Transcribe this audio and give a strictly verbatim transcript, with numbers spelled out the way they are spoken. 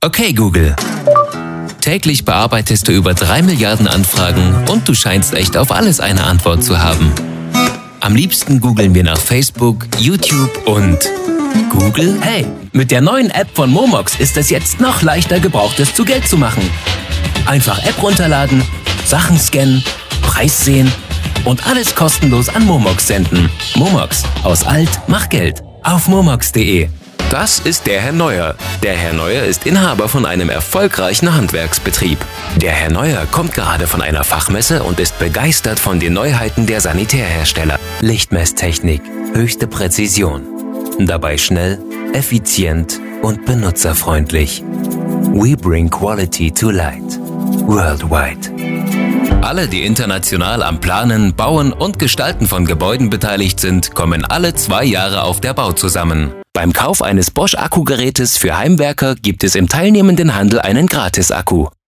Okay, Google. Täglich bearbeitest du über drei Milliarden Anfragen und du scheinst echt auf alles eine Antwort zu haben. Am liebsten googeln wir nach Facebook, YouTube und Google. Hey, mit der neuen App von Momox ist es jetzt noch leichter, Gebrauchtes zu Geld zu machen. Einfach App runterladen, Sachen scannen, Preis sehen und alles kostenlos an Momox senden. Momox, aus alt, mach Geld. Auf momox punkt de. Das ist der Herr Neuer. Der Herr Neuer ist Inhaber von einem erfolgreichen Handwerksbetrieb. Der Herr Neuer kommt gerade von einer Fachmesse und ist begeistert von den Neuheiten der Sanitärhersteller. Lichtmesstechnik, höchste Präzision. Dabei schnell, effizient und benutzerfreundlich. We bring quality to light. Worldwide. Alle, die international am Planen, Bauen und Gestalten von Gebäuden beteiligt sind, kommen alle zwei Jahre auf der Bau zusammen. Beim Kauf eines Bosch-Akkugerätes für Heimwerker gibt es im teilnehmenden Handel einen Gratis-Akku.